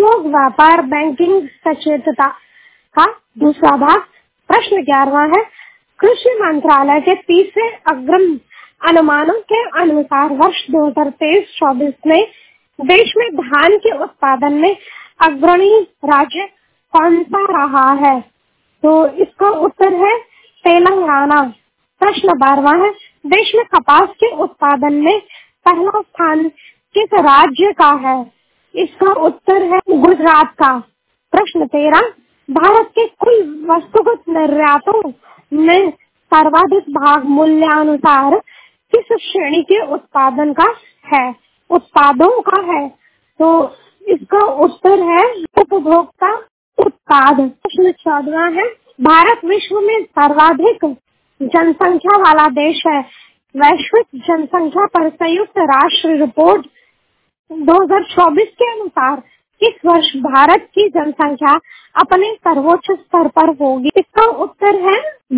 उद्योग व्यापार बैंकिंग सचेतता का दूसरा भाग। प्रश्न 11वां है, कृषि मंत्रालय के तीसरे अग्रिम अनुमानों के अनुसार वर्ष 2023-24 में देश में धान के उत्पादन में अग्रणी राज्य कौन सा रहा है? तो इसका उत्तर है तेलंगाना। प्रश्न 12वां है, देश में कपास के उत्पादन में पहला स्थान किस राज्य का है? इसका उत्तर है गुजरात का। प्रश्न 13, भारत के कुल वस्तुगत निर्यातों में सर्वाधिक भाग मूल्यानुसार किस श्रेणी के उत्पादन का है? उत्पादों का है। तो इसका उत्तर है उपभोक्ता उत्पाद। प्रश्न 14वां है, भारत विश्व में सर्वाधिक जनसंख्या वाला देश है। वैश्विक जनसंख्या पर संयुक्त राष्ट्र रिपोर्ट 2024 के अनुसार इस वर्ष भारत की जनसंख्या अपने सर्वोच्च स्तर पर होगी। इसका उत्तर है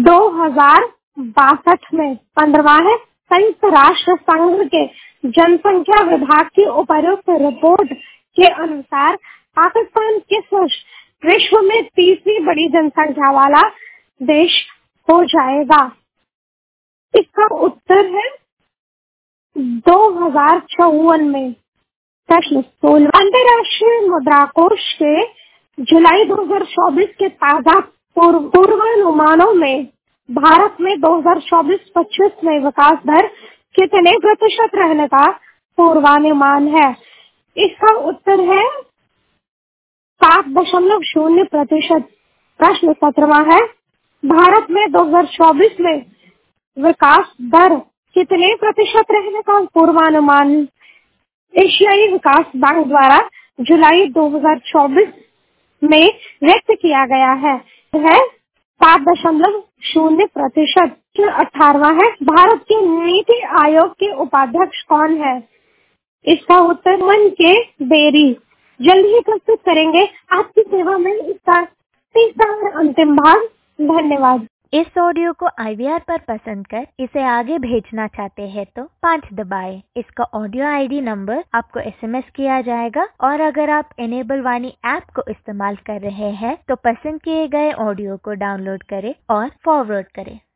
2062 में। 15वां है, संयुक्त राष्ट्र संघ के जनसंख्या विभाग की उपर्युक्त रिपोर्ट के अनुसार पाकिस्तान किस वर्ष विश्व में तीसरी बड़ी जनसंख्या वाला देश हो जाएगा? इसका उत्तर है 2054 में। प्रश्न 16, अंतर्राष्ट्रीय मुद्रा कोष के जुलाई 2024 के ताजा पूर्वानुमानों में भारत में 2024-25 में विकास दर कितने प्रतिशत रहने का पूर्वानुमान है? इसका उत्तर है 7.0%। प्रश्न 17वां है, भारत में 2024 में विकास दर कितने प्रतिशत रहने का पूर्वानुमान एशियाई विकास बैंक द्वारा जुलाई 2024 में व्यक्त किया गया है? 7.0%। 18वां है, भारत के नीति आयोग के उपाध्यक्ष कौन है? इसका उत्तर मन के बेरी जल्द ही प्रस्तुत करेंगे। आपकी सेवा में इसका तीसरा और अंतिम भाग। धन्यवाद। इस ऑडियो को IVR पर पसंद कर इसे आगे भेजना चाहते हैं तो 5 दबाएं। इसका ऑडियो ID नंबर आपको SMS किया जाएगा और अगर आप इनेबल वाणी ऐप को इस्तेमाल कर रहे हैं तो पसंद किए गए ऑडियो को डाउनलोड करें और फॉरवर्ड करें।